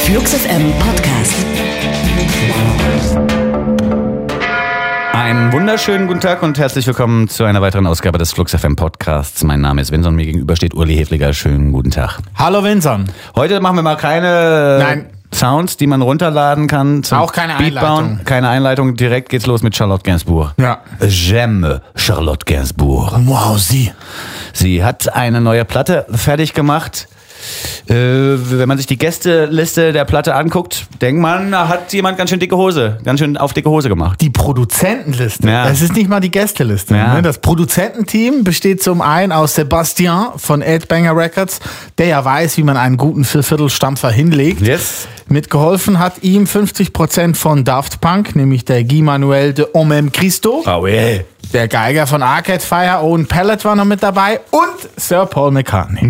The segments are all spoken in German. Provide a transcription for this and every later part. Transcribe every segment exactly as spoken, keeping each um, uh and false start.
Flux F M Podcast. Einen wunderschönen guten Tag und herzlich willkommen zu einer weiteren Ausgabe des Flux F M Podcasts. Mein Name ist Vincent, mir gegenüber steht Uli Hefliger. Schönen guten Tag. Hallo Vincent. Heute machen wir mal keine Nein. Sounds, die man runterladen kann. Zum Auch keine Beat Einleitung. bauen. Keine Einleitung. Direkt geht's los mit Charlotte Gainsbourg. Ja. J'aime Charlotte Gainsbourg. Wow, sie. Sie hat eine neue Platte fertig gemacht. Äh, wenn man sich die Gästeliste der Platte anguckt, denkt man, da hat jemand ganz schön dicke Hose, ganz schön auf dicke Hose gemacht. Die Produzentenliste. Ja. Es ist nicht mal die Gästeliste. Ja. Ne? Das Produzententeam besteht zum einen aus Sebastian von Edbanger Records, der ja weiß, wie man einen guten Vierviertelstampfer hinlegt. Yes. Mitgeholfen hat ihm fünfzig Prozent von Daft Punk, nämlich der Guy Manuel de Omem Cristo. Oh yeah. Der Geiger von Arcade Fire, Owen Pallett war noch mit dabei und Sir Paul McCartney.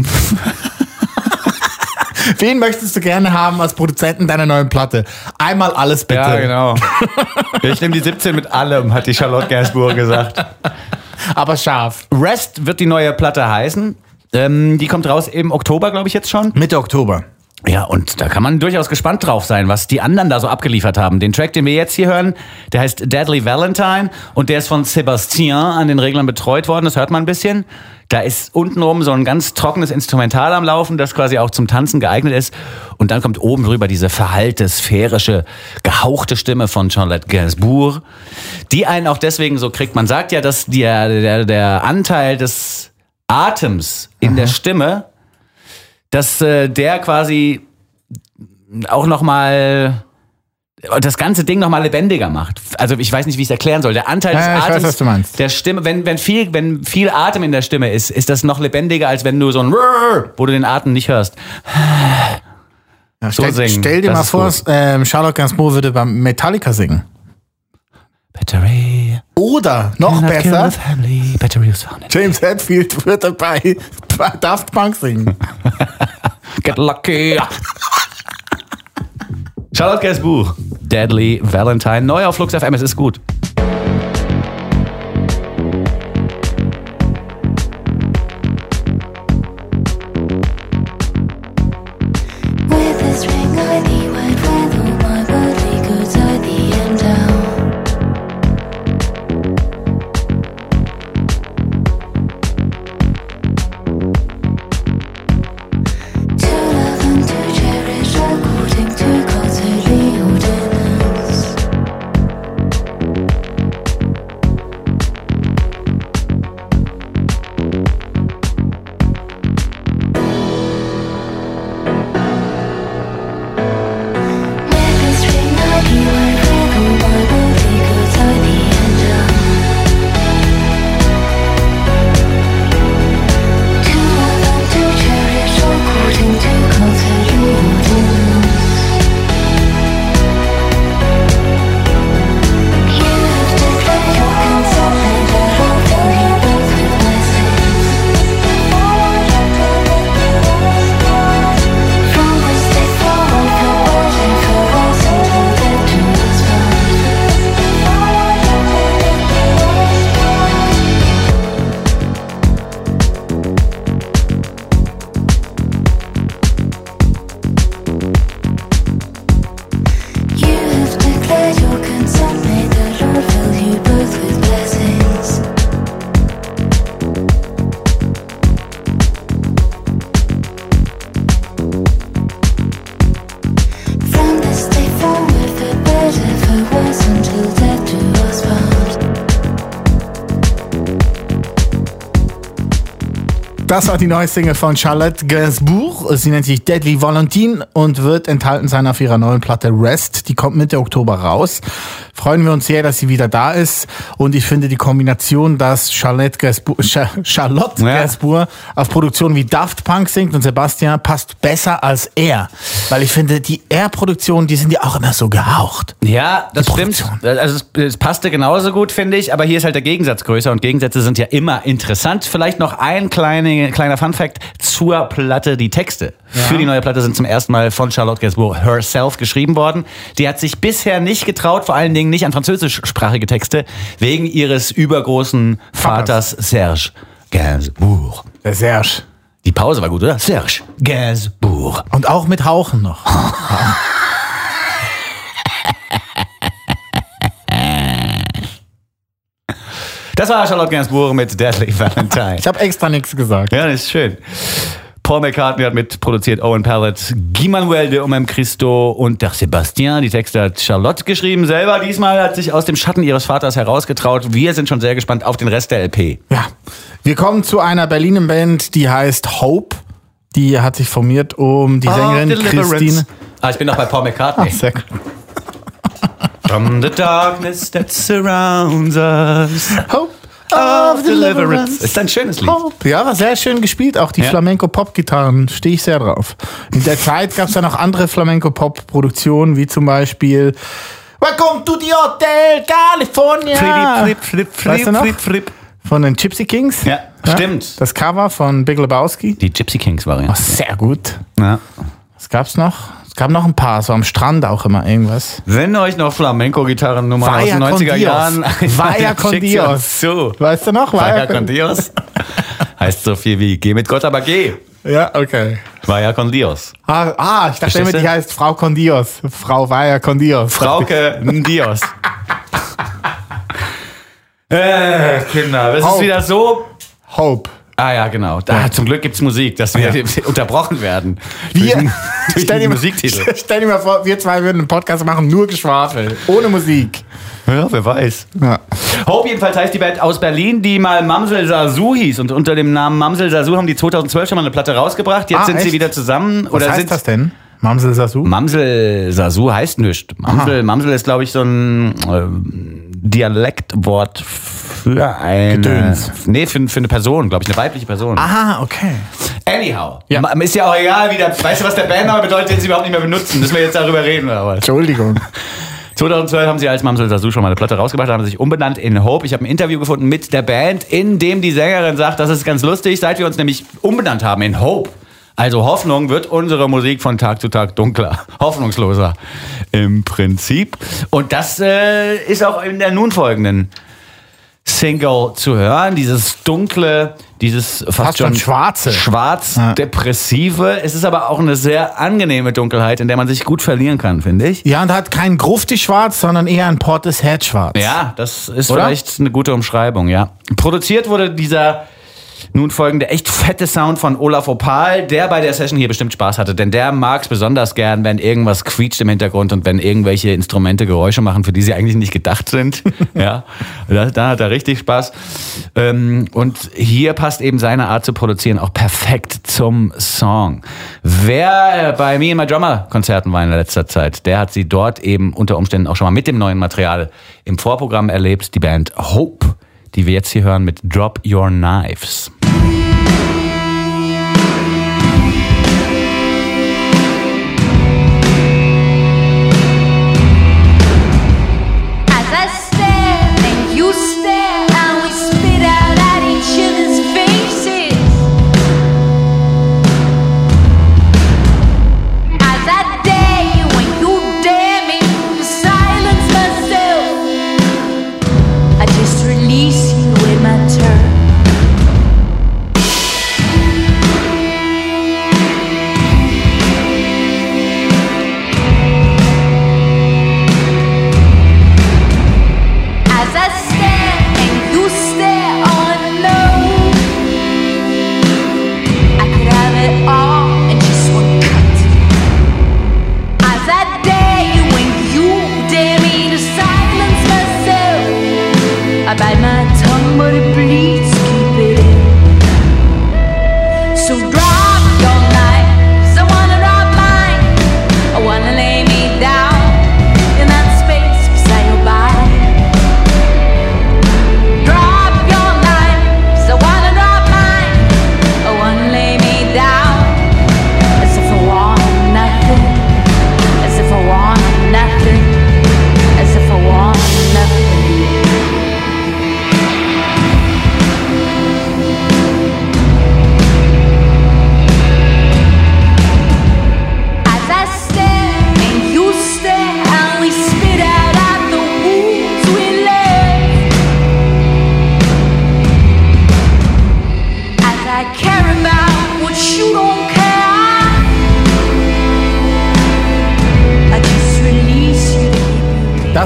Wen möchtest du gerne haben als Produzenten deiner neuen Platte? Einmal alles bitte. Ja, genau. Ich nehme die siebzehn mit allem, hat die Charlotte Gainsbourg gesagt. Aber scharf. Rest wird die neue Platte heißen. Ähm, die kommt raus im Oktober, glaube ich jetzt schon. Mitte Oktober. Ja, und da kann man durchaus gespannt drauf sein, was die anderen da so abgeliefert haben. Den Track, den wir jetzt hier hören, der heißt Deadly Valentine und der ist von Sebastian an den Reglern betreut worden. Das hört man ein bisschen. Da ist untenrum so ein ganz trockenes Instrumental am Laufen, das quasi auch zum Tanzen geeignet ist. Und dann kommt oben drüber diese verhallte, sphärische, gehauchte Stimme von Charlotte Gainsbourg, die einen auch deswegen so kriegt. Man sagt ja, dass der, der, der Anteil des Atems in der Stimme, dass äh, der quasi auch nochmal das ganze Ding nochmal lebendiger macht. Also ich weiß nicht, wie ich es erklären soll. Der Anteil des Ja, ich Atems, weiß, was du meinst. der Stimme, wenn, wenn, viel, wenn viel Atem in der Stimme ist, ist das noch lebendiger, als wenn du so ein Rrrr, wo du den Atem nicht hörst. Ja, So stell, singen, stell dir das mal ist vor, gut. ähm, Charlotte Gainsbourg würde beim Metallica singen. Battery. Oder, noch Cannot kill besser, the family. Battery is on it. James Hetfield würde bei, bei Daft Punk singen. Get lucky. Charlotte Gainsbourg. Deadly Valentine. Neu auf Flux F M. Es ist gut. With this ring I thee wed, with all my worldly goods I thee endow. To love and to cherish according to God's holy ordinance. With this ring I thee wed, with all my worldly goods I thee endow. To love and to cherish according to God's holy ordinance. You have declared your consent, may the Lord fill you both with blessings. From this day forward, forever, for us until death do us part. You have declared your consent, may the Lord fill you both with blessings. From this day forward, for better, for worse, until death do us part. Das war die neue Single von Charlotte Gainsbourg. Sie nennt sich Deadly Valentine und wird enthalten sein auf ihrer neuen Platte Rest. Die kommt Mitte Oktober raus. Freuen wir uns sehr, dass sie wieder da ist. Und ich finde die Kombination, dass Charlotte Gainsbourg, Cha- Charlotte Ja. Gainsbourg auf Produktionen wie Daft Punk singt und Sebastian, passt besser als er. Weil ich finde, die R-Produktionen, die sind ja auch immer so gehaucht. Ja, das Die stimmt. Produktion. Also es, es passte genauso gut, finde ich. Aber hier ist halt der Gegensatz größer und Gegensätze sind ja immer interessant. Vielleicht noch ein kleine, kleiner Funfact zur Platte. Die Texte für die neue Platte sind zum ersten Mal von Charlotte Gainsbourg herself geschrieben worden. Die hat sich bisher nicht getraut, vor allen Dingen nicht an französischsprachige Texte, wegen ihres übergroßen Vaters Serge Gainsbourg. Der Serge. Die Pause war gut, oder? Serge Gainsbourg. Gainsbourg. Und auch mit Hauchen noch. Das war Charlotte Gainsbourg mit Deadly Valentine. Ich habe extra nichts gesagt. Ja, das ist schön. Paul McCartney hat mitproduziert, Owen Pallett, Guy Manuel de Omem Christo und der Sébastien. Die Texte hat Charlotte geschrieben selber. Diesmal hat sich aus dem Schatten ihres Vaters herausgetraut. Wir sind schon sehr gespannt auf den Rest der L P. Ja, wir kommen zu einer Berliner Band, die heißt Hope. Die hat sich formiert um die Sängerin Oh, Christine. Ah, ich bin noch bei Paul McCartney. Ach, sehr gut. From the darkness that surrounds us. Hope Of Deliverance. Ist ein schönes Lied. Hope. Ja, war sehr schön gespielt. Auch die Ja. Flamenco-Pop-Gitarren stehe ich sehr drauf. In der Zeit gab es dann noch andere Flamenco-Pop-Produktionen, wie zum Beispiel Welcome to the Hotel California. Flip, flip, flip, Weißt du noch? flip, flip. Von den Gypsy Kings. Ja, stimmt. Das Cover von Big Lebowski. Die Gypsy Kings Variante. Sehr gut. Ja. Was gab's noch? Es gab noch ein paar, so am Strand auch immer irgendwas. Wenn euch noch Flamenco-Gitarrennummern aus Vaya den con neunziger Dios. Jahren Vaya con schickt sie Dios. uns zu. Weißt du noch? Vaya con Dios. Heißt so viel wie geh mit Gott, aber geh. Ja, okay. Vaya con Dios. Ah, ah ich dachte Verstehst immer, du? die heißt Frau con Dios. Frau Vaya con Dios. Frauke Dios. äh, Kinder, es ist Hope. wieder so. Hope. Ah ja, genau. Da, zum Glück gibt's Musik, dass wir Ja. unterbrochen werden. Wir, durch, durch stell, dir den mal, Musiktitel. stell dir mal vor, wir zwei würden einen Podcast machen, nur Geschwafel, ohne Musik. Ja, wer weiß. Ja. Hope jedenfalls heißt die Band aus Berlin, die mal Mamsel Sasu hieß. Und unter dem Namen Mamsel Sasu haben die zweitausendzwölf schon mal eine Platte rausgebracht. Jetzt Ah, sind sie echt? wieder zusammen. Was Oder heißt sind das denn? Mamsel Sasu? Mamsel Sasu heißt nichts. Mamsel, Mamsel ist, glaube ich, so ein ähm, Dialektwort für eine. Gedöns. Nee, für, für eine Person, glaube ich, eine weibliche Person. Aha, okay. Anyhow. Ja. Ma- Ist ja auch egal, wie der, weißt du, was der Bandname bedeutet, den sie überhaupt nicht mehr benutzen. Müssen wir jetzt darüber reden oder was? Entschuldigung. zweitausendzwölf haben sie als Mamsel Sasu schon mal eine Platte rausgebracht, haben sich umbenannt in Hope. Ich habe ein Interview gefunden mit der Band, in dem die Sängerin sagt, das ist ganz lustig, seit wir uns nämlich umbenannt haben in Hope. Also Hoffnung, wird unsere Musik von Tag zu Tag dunkler, hoffnungsloser im Prinzip. Und das äh, ist auch in der nun folgenden Single zu hören, dieses dunkle, dieses fast, Fast schon schwarze. schwarz-depressive. Es ist aber auch eine sehr angenehme Dunkelheit, in der man sich gut verlieren kann, finde ich. Ja, und hat kein gruftig Schwarz, sondern eher ein Portishead Schwarz. Ja, das ist Oder? vielleicht eine gute Umschreibung, ja. Produziert wurde dieser nun folgende echt fette Sound von Olaf Opal, der bei der Session hier bestimmt Spaß hatte, denn der mag es besonders gern, wenn irgendwas quietscht im Hintergrund und wenn irgendwelche Instrumente Geräusche machen, für die sie eigentlich nicht gedacht sind. Ja, da, da hat er richtig Spaß. Ähm, und hier passt eben seine Art zu produzieren auch perfekt zum Song. Wer bei Me and My Drummer Konzerten war in letzter Zeit, der hat sie dort eben unter Umständen auch schon mal mit dem neuen Material im Vorprogramm erlebt, die Band Hope, die wir jetzt hier hören mit Drop Your Knives. As I stare and you stare and we spit out at each other's faces. As that day when you dare me to silence myself, I just release you in my turn.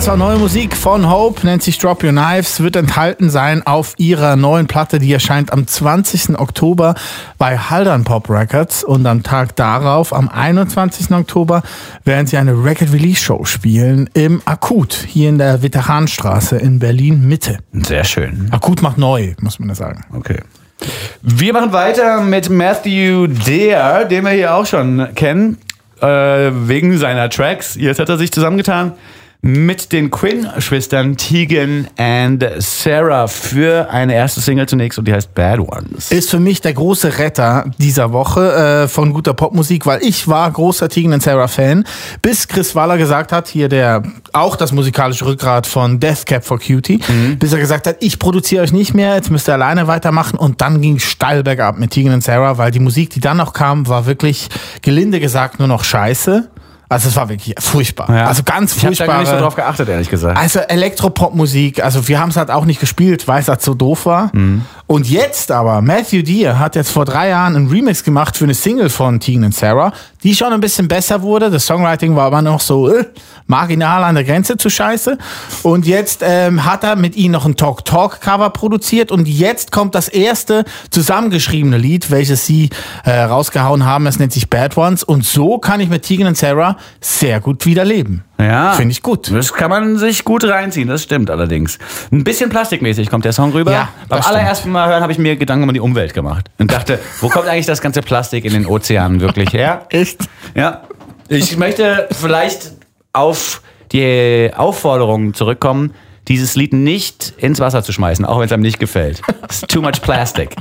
Das war neue Musik von Hope, nennt sich Drop Your Knives, wird enthalten sein auf ihrer neuen Platte, die erscheint am zwanzigsten Oktober bei Haldern Pop Records und am Tag darauf, am einundzwanzigsten Oktober, werden sie eine Record Release Show spielen im Akut, hier in der Veteranenstraße in Berlin Mitte. Sehr schön. Akut macht neu, muss man da sagen. Okay. Wir machen weiter mit Matthew Dare, den wir hier auch schon kennen, äh, wegen seiner Tracks. Jetzt hat er sich zusammengetan mit den Quinn-Schwestern Tegan and Sarah für eine erste Single zunächst und die heißt Bad Ones. Ist für mich der große Retter dieser Woche äh, von guter Popmusik, weil ich war großer Tegan and Sarah Fan, bis Chris Waller gesagt hat, hier der auch das musikalische Rückgrat von Death Cab for Cutie, mhm. bis er gesagt hat, ich produziere euch nicht mehr, jetzt müsst ihr alleine weitermachen und dann ging es steil bergab mit Tegan and Sarah, weil die Musik, die dann noch kam, war wirklich gelinde gesagt nur noch scheiße. Also es war wirklich furchtbar. Ja. Also ganz furchtbar. Ich habe da gar nicht so drauf geachtet, ehrlich gesagt. Also Elektropop-Musik, also wir haben es halt auch nicht gespielt, weil es halt so doof war. Mhm. Und jetzt aber, Matthew Dear hat jetzt vor drei Jahren einen Remix gemacht für eine Single von Tegan and Sarah, die schon ein bisschen besser wurde. Das Songwriting war aber noch so äh, marginal an der Grenze zu scheiße. Und jetzt ähm, hat er mit ihnen noch ein Talk-Talk-Cover produziert und jetzt kommt das erste zusammengeschriebene Lied, welches sie äh, rausgehauen haben. Es nennt sich Bad Ones und so kann ich mit Tegan and Sarah sehr gut wieder leben. Ja. Finde ich gut. Das kann man sich gut reinziehen, das stimmt allerdings. Ein bisschen plastikmäßig kommt der Song rüber. Ja, Beim allerersten Mal hören habe ich mir Gedanken um die Umwelt gemacht und dachte, wo kommt eigentlich das ganze Plastik in den Ozeanen wirklich her? Echt? Ja. Ich möchte vielleicht auf die Aufforderung zurückkommen, dieses Lied nicht ins Wasser zu schmeißen, auch wenn es einem nicht gefällt. It's too much plastic.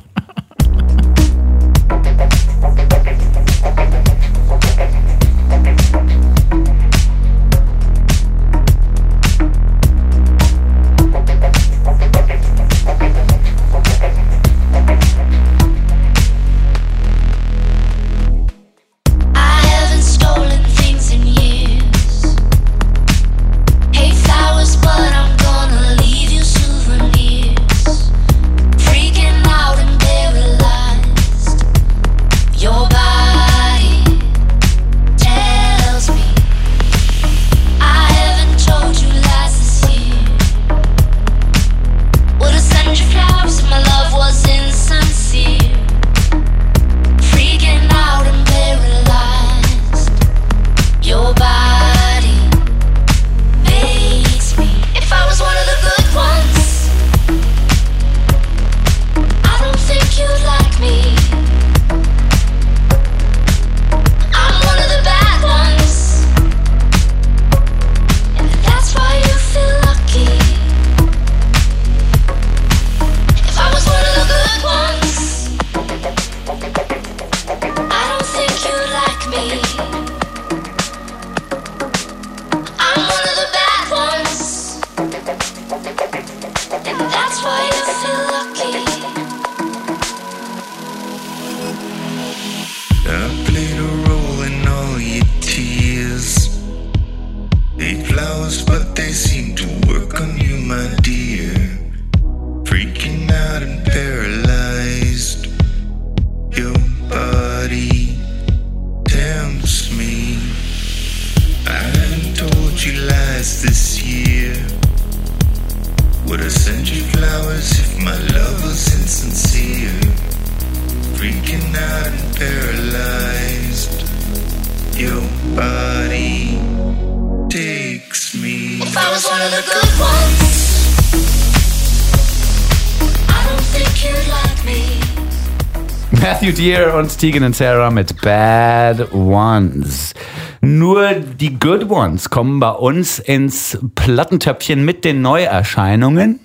Matthew Dear und Tegan and Sarah mit Bad Ones. Nur die Good Ones kommen bei uns ins Plattentöpfchen mit den Neuerscheinungen.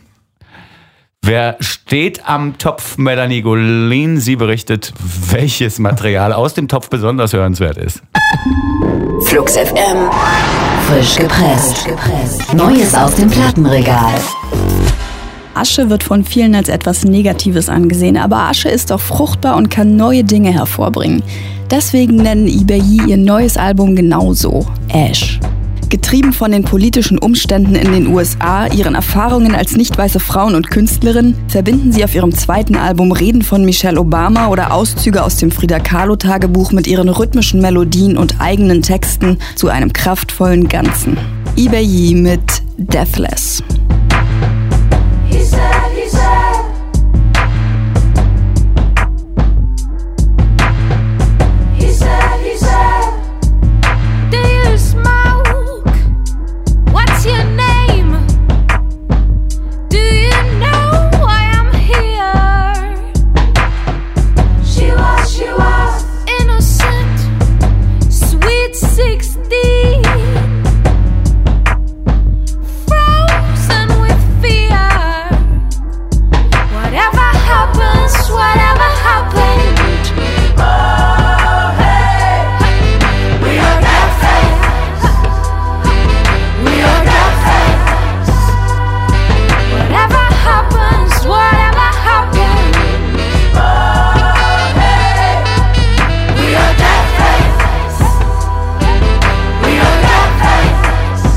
Wer steht am Topf? Melanie Golin. Sie berichtet, welches Material aus dem Topf besonders hörenswert ist. Flux F M. Frisch gepresst. Neues aus dem Plattenregal. Asche wird von vielen als etwas Negatives angesehen, aber Asche ist auch fruchtbar und kann neue Dinge hervorbringen. Deswegen nennen Ibeyi ihr neues Album genauso, Ash. Getrieben von den politischen Umständen in den U S A, ihren Erfahrungen als nicht weiße Frauen und Künstlerin, verbinden sie auf ihrem zweiten Album Reden von Michelle Obama oder Auszüge aus dem Frida-Kahlo-Tagebuch mit ihren rhythmischen Melodien und eigenen Texten zu einem kraftvollen Ganzen. Ibeyi mit Deathless. He said, he said, he said, he said, Do you smoke? What's your name? Do you know why I'm here? she was, she was, Innocent, sweet sixteen, frozen with fear. Whatever happens, whatever happened, oh hey, we are Deathless, we are Deathless, whatever happens, whatever happened, oh hey, we are Deathless, we are Deathless.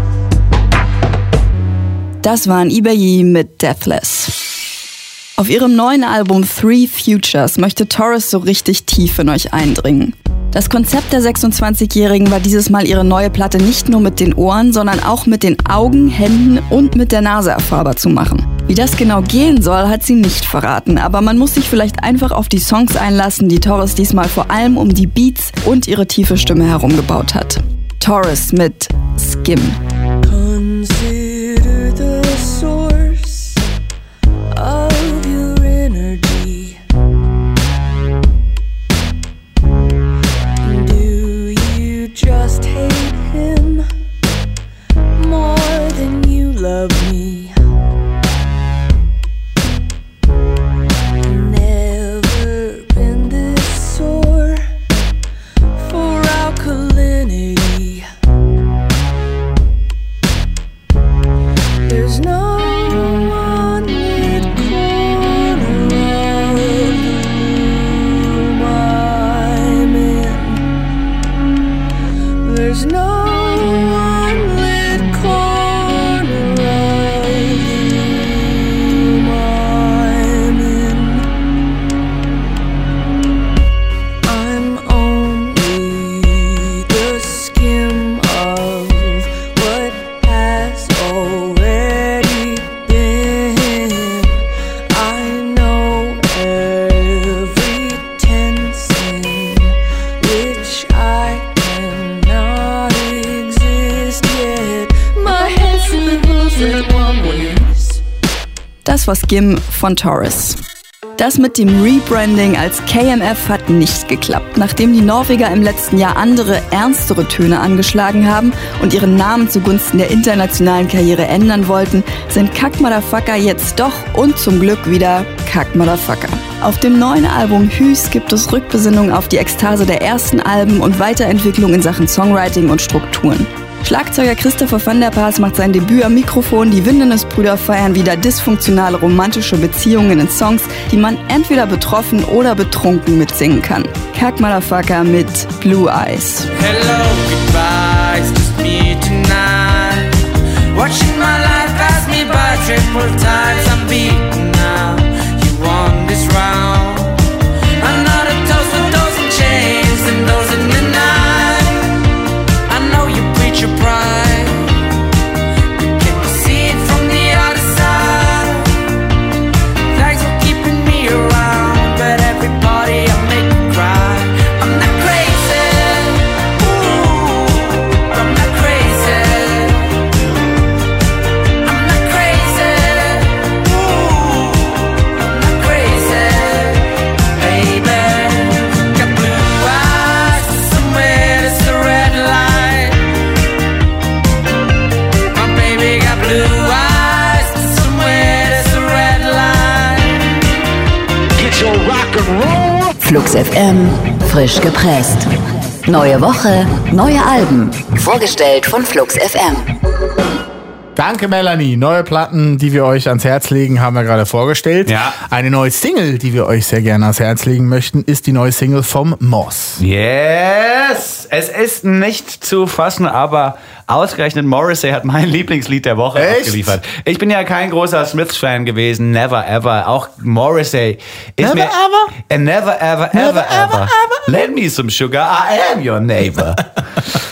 Das waren Ibeyi mit Deathless. Auf ihrem neuen Album Three Futures möchte Taurus so richtig tief in euch eindringen. Das Konzept der sechsundzwanzigjährigen war dieses Mal ihre neue Platte nicht nur mit den Ohren, sondern auch mit den Augen, Händen und mit der Nase erfahrbar zu machen. Wie das genau gehen soll, hat sie nicht verraten, aber man muss sich vielleicht einfach auf die Songs einlassen, die Taurus diesmal vor allem um die Beats und ihre tiefe Stimme herum gebaut hat. Taurus mit Skim. Consider the source of your energy. Do you just hate him more than you love me? Never been this sore for alkalinity. There's no one lit corner of the room I'm in. There's no one lit corner of the room I'm in. I'm only the skim of what has already been. I know every tense in which I cannot exist yet. My head spins in one ways. Das war Skim von Taurus. Das mit dem Rebranding als K M F hat nicht geklappt. Nachdem die Norweger im letzten Jahr andere, ernstere Töne angeschlagen haben und ihren Namen zugunsten der internationalen Karriere ändern wollten, sind Kack Motherfucker jetzt doch und zum Glück wieder Kack Motherfucker. Auf dem neuen Album Hüs gibt es Rückbesinnung auf die Ekstase der ersten Alben und Weiterentwicklung in Sachen Songwriting und Strukturen. Schlagzeuger Christopher van der Paas macht sein Debüt am Mikrofon, die Windenes-Brüder feiern wieder dysfunktionale romantische Beziehungen in Songs, die man entweder betroffen oder betrunken mitsingen kann. Kack Motherfucker mit Blue Eyes. Hello, goodbye, it's just me tonight. Watching my life pass me by triple times. I'm beaten now, you won this round. Another toast with those in chains and those in the night. I know you preach your pride, but can you see it from the other side? Thanks for keeping me around, but every party I make you cry. I'm not crazy, ooh, I'm not crazy. I'm not crazy, ooh, I'm not crazy. Baby, got blue eyes somewhere that's a red light. My baby got blue eyes somewhere that's a red light. Get your rock and roll. Flux F M, frisch gepresst. Neue Woche, neue Alben. Vorgestellt von Flux F M. Danke, Melanie. Neue Platten, die wir euch ans Herz legen, haben wir gerade vorgestellt. Ja. Eine neue Single, die wir euch sehr gerne ans Herz legen möchten, ist die neue Single vom Moss. Yes! Es ist nicht zu fassen, aber ausgerechnet Morrissey hat mein Lieblingslied der Woche Echt? abgeliefert. Ich bin ja kein großer Smiths-Fan gewesen, never ever. Auch Morrissey ist Never mir... ever? Uh, never ever, Never ever, ever, ever. Lend me some sugar, I am your neighbor.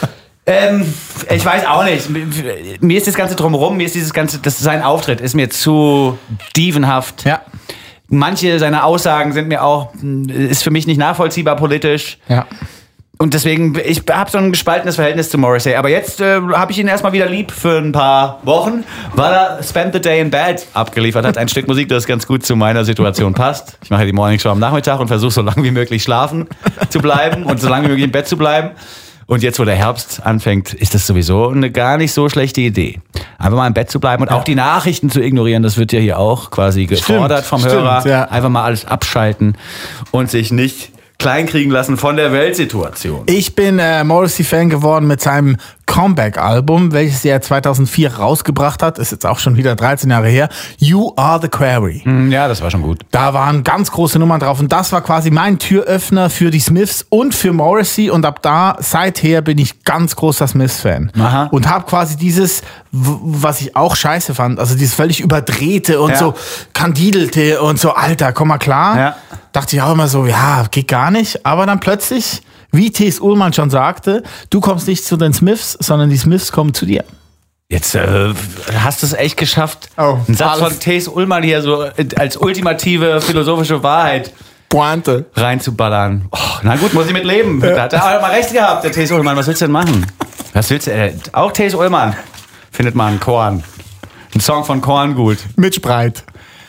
Ähm, ich weiß auch nicht. Mir ist das Ganze drumherum, mir ist dieses ganze, das sein Auftritt ist mir zu dievenhaft. Ja. Manche seiner Aussagen sind mir auch, ist für mich nicht nachvollziehbar politisch. Ja. Und deswegen, ich habe so ein gespaltenes Verhältnis zu Morrissey. Aber jetzt äh, habe ich ihn erstmal wieder lieb für ein paar Wochen, weil er Spend the Day in Bed abgeliefert hat. Ein Stück Musik, das ganz gut zu meiner Situation passt. Ich mache die Morning Show am Nachmittag und versuche so lange wie möglich schlafen zu bleiben und so lange wie möglich im Bett zu bleiben. Und jetzt, wo der Herbst anfängt, ist das sowieso eine gar nicht so schlechte Idee. Einfach mal im Bett zu bleiben und auch die Nachrichten zu ignorieren. Das wird ja hier auch quasi gefordert vom stimmt, Hörer. ja. Einfach mal alles abschalten und sich nicht kleinkriegen lassen von der Weltsituation. Ich bin äh, Morrissey-Fan geworden mit seinem Comeback-Album, welches er zweitausendvier rausgebracht hat. Ist jetzt auch schon wieder dreizehn Jahre her. You Are the Quarry. Ja, das war schon gut. Da waren ganz große Nummern drauf und das war quasi mein Türöffner für die Smiths und für Morrissey und ab da, seither bin ich ganz großer Smiths-Fan. Aha. Und habe quasi dieses, w- was ich auch scheiße fand, also dieses völlig überdrehte und Ja. so kandidelte und so, Alter, komm mal klar. Ja. Dachte ich auch immer so, ja, geht gar nicht. Aber dann plötzlich, wie T S. Ullmann schon sagte, du kommst nicht zu den Smiths, sondern die Smiths kommen zu dir. Jetzt äh, hast du es echt geschafft, Oh, einen Satz alles- von T S. Ullmann hier so als ultimative philosophische Wahrheit Pointe. reinzuballern. Oh, na gut, muss ich mit leben. Da hat er auch mal recht gehabt, der T S. Ullmann. Was willst du denn machen? Was willst du? Äh, auch T S. Ullmann findet mal einen Korn. Ein Song von Korn gut. Mit Spreit.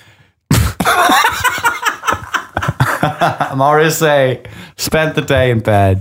Morrissey, spent the day in bed.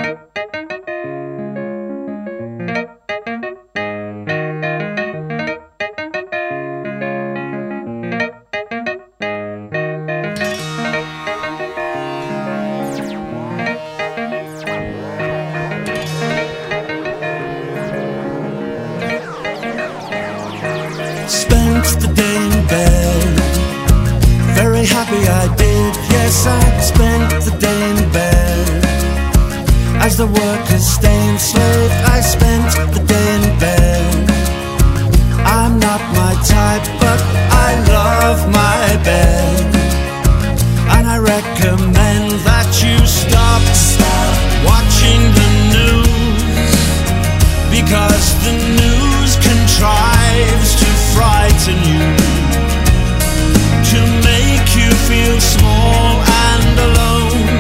Spent the day in bed. Very happy I did. Yes, I spent the day in bed. As the workers stay enslaved, I spent the day in bed. I'm not my type, but I love my bed. And I recommend that you stop, stop watching the news, because the news contrives to frighten you, to make you feel small and alone,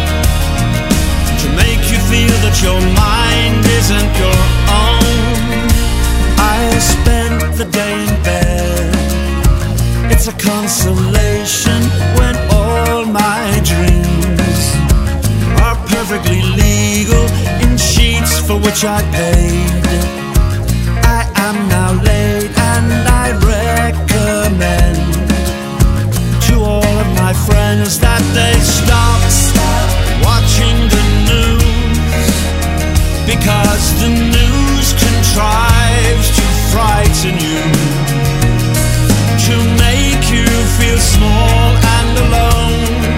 to make you feel that your mind isn't your own. I spent the day in bed. It's a consolation when all my dreams are perfectly legal in sheets for which I paid. I am now late and I recommend to all of my friends that they stop, stop watching the news, because the news contrives to frighten you, to make you feel small and alone,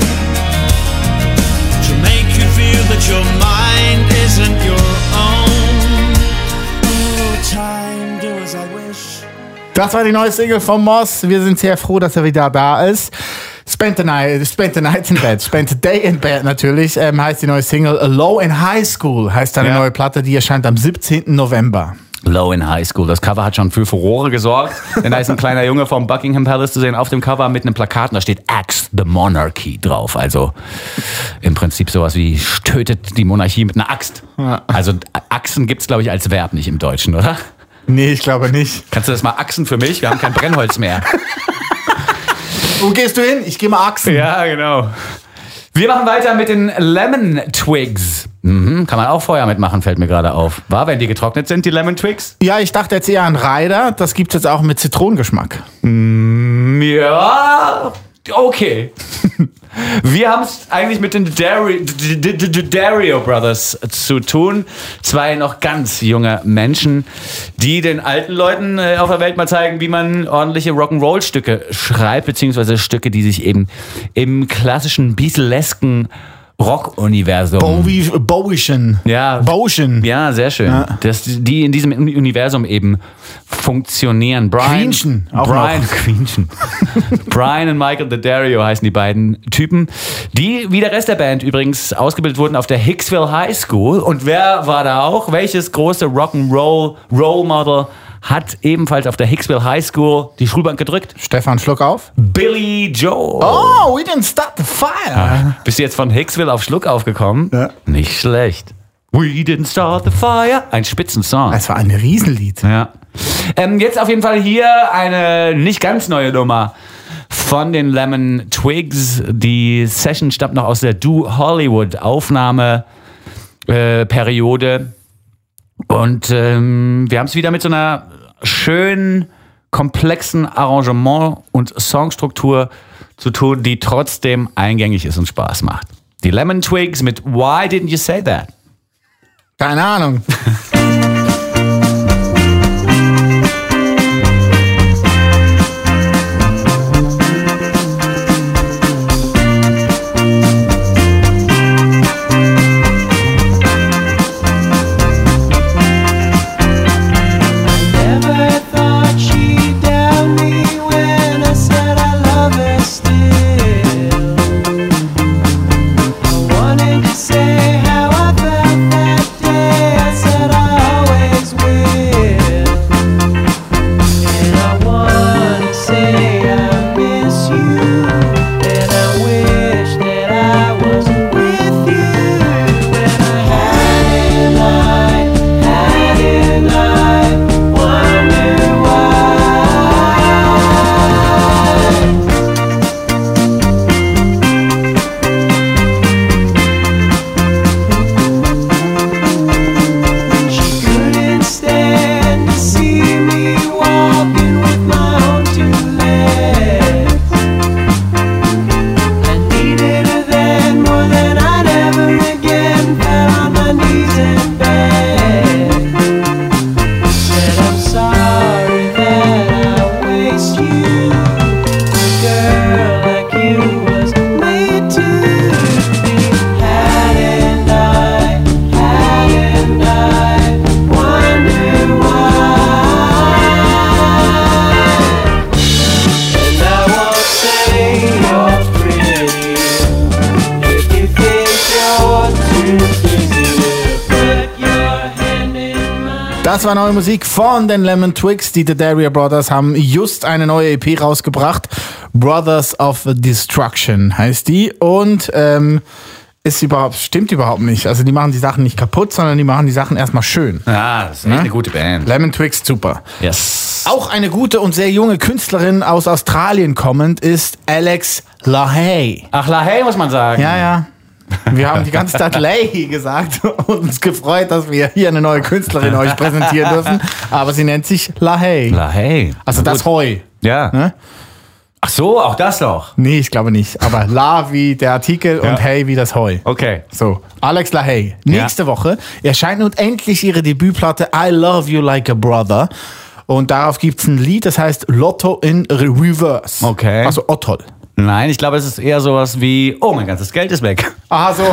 to make you feel that your mind isn't your own. Oh, time, do as I wish. Das war die neue Single von Moss. Wir sind sehr froh, dass er wieder da ist. Spent the night, spent the night in bed, spent the day in bed natürlich, ähm, heißt die neue Single. Low in High School heißt seine Ja. neue Platte, die erscheint am siebzehnten November. Low in High School. Das Cover hat schon für Furore gesorgt, denn da ist ein kleiner Junge vom Buckingham Palace zu sehen auf dem Cover mit einem Plakat und da steht Axe the Monarchy drauf. Also im Prinzip sowas wie tötet die Monarchie mit einer Axt. Ja. Also Achsen gibt's glaube ich als Verb nicht im Deutschen, oder? Nee, ich glaube nicht. Kannst du das mal achsen für mich? Wir haben kein Brennholz mehr. Wo gehst du hin? Ich gehe mal Achsen. Ja, genau. Wir machen weiter mit den Lemon Twigs. Mhm, kann man auch Feuer mitmachen, fällt mir gerade auf. War, wenn die getrocknet sind, die Lemon Twigs? Ja, ich dachte jetzt eher an Rider. Das gibt's jetzt auch mit Zitronengeschmack. Ja, okay. Wir haben es eigentlich mit den Dari- D- D- D- D- Dario Brothers zu tun. Zwei noch ganz junge Menschen, die den alten Leuten äh, auf der Welt mal zeigen, wie man ordentliche Rock'n'Roll-Stücke schreibt, beziehungsweise Stücke, die sich eben im klassischen Beatlesken Rock-Universum. Bowie, Bowischen. Ja. Bowischen. Ja, sehr schön. Ja. Dass die in diesem Universum eben funktionieren. Brian, Queenchen, auch Brian, noch. Queenchen. Brian und Michael Daddario heißen die beiden Typen, die wie der Rest der Band übrigens ausgebildet wurden auf der Hicksville High School. Und wer war da auch? Welches große Rock'n'Roll Role Model hat ebenfalls auf der Hicksville High School die Schulbank gedrückt? Stefan, Schluck auf. Billy Joel. Oh, we didn't start the fire. Bist du jetzt von Hicksville auf Schluck aufgekommen? Ja. Nicht schlecht. We didn't start the fire. Ein Spitzensong. Das war ein Riesenlied. Ja. Ähm, jetzt auf jeden Fall hier eine nicht ganz neue Nummer von den Lemon Twigs. Die Session stammt noch aus der Do Hollywood Aufnahmeperiode. Äh, Periode. Und ähm, wir haben es wieder mit so einer schönen, komplexen Arrangement- und Songstruktur zu tun, die trotzdem eingängig ist und Spaß macht. Die Lemon Twigs mit Why Didn't You Say That? Keine Ahnung. Say how I felt that day. I said I Das war neue Musik von den Lemon Twigs. Die Daddario Brothers haben just eine neue E P rausgebracht. Brothers of Destruction heißt die. Und ähm, ist überhaupt, stimmt überhaupt nicht. Also die machen die Sachen nicht kaputt, sondern die machen die Sachen erstmal schön. Ja, das ist echt Ja? eine gute Band. Lemon Twigs, super. Yes. Auch eine gute und sehr junge Künstlerin aus Australien kommend ist Alex LaHaye. Ach, LaHaye muss man sagen. Ja, ja. Wir haben die ganze Zeit Leahy gesagt und uns gefreut, dass wir hier eine neue Künstlerin euch präsentieren dürfen. Aber sie nennt sich LaHaye. LaHaye. Also das Heu. Ja. Ne? Ach so, auch das noch. Nee, ich glaube nicht. Aber La wie der Artikel Ja. und Hey wie das Heu. Okay. So, Alex LaHaye. Nächste Ja. Woche erscheint nun endlich ihre Debütplatte I Love You Like a Brother. Und darauf gibt es ein Lied, das heißt Lotto in Reverse. Okay. Also Ottol. Nein, ich glaube, es ist eher sowas wie, oh, mein ganzes Geld ist weg. Aha, so.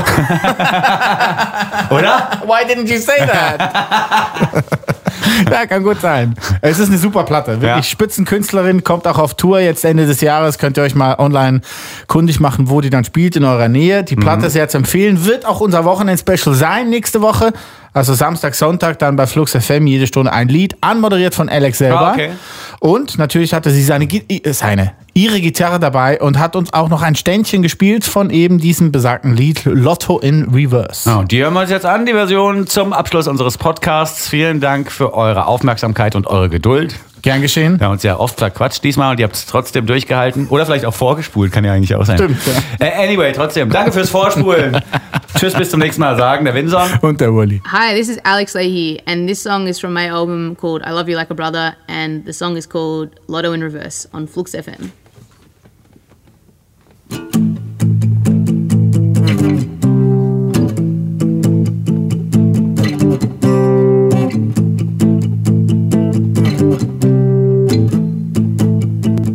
Oder? Why didn't you say that? Ja, kann gut sein. Es ist eine super Platte. Wirklich Ja. Spitzenkünstlerin, kommt auch auf Tour jetzt Ende des Jahres. Könnt ihr euch mal online kundig machen, wo die dann spielt in eurer Nähe. Die Platte ist sehr zu empfehlen. Wird auch unser Wochenend-Special sein nächste Woche. Also Samstag, Sonntag dann bei Flux F M jede Stunde ein Lied. Anmoderiert von Alex selber. Ah, okay. Und natürlich hatte sie seine, Gi- äh, seine, ihre Gitarre dabei und hat uns auch noch ein Ständchen gespielt von eben diesem besagten Lied Lotto in Reverse. Ja, und die hören wir uns jetzt an, die Version zum Abschluss unseres Podcasts. Vielen Dank für eure Aufmerksamkeit und eure Geduld. Gern geschehen. Wir haben uns ja oft verquatscht diesmal und ihr habt es trotzdem durchgehalten. Oder vielleicht auch vorgespult, kann ja eigentlich auch sein. Stimmt, ja. Äh, anyway, trotzdem, danke fürs Vorspulen. Tschüss, bis zum nächsten Mal, sagen der Winson. Und der Wally. Hi, this is Alex Leahy, and this song is from my album called I Love You Like a Brother, and the song is called Lotto in Reverse on Flux F M.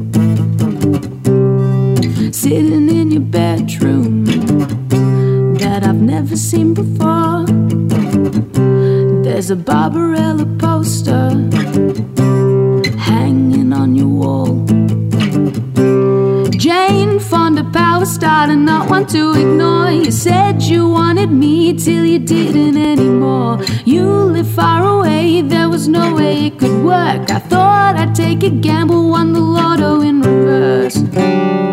Sitting in your bedroom, There's a Barbarella poster hanging on your wall. Jane Fonda, power star, and not one to ignore. You said you wanted me till you didn't anymore. You live far away, there was no way it could work. I thought I'd take a gamble, won the lotto in reverse.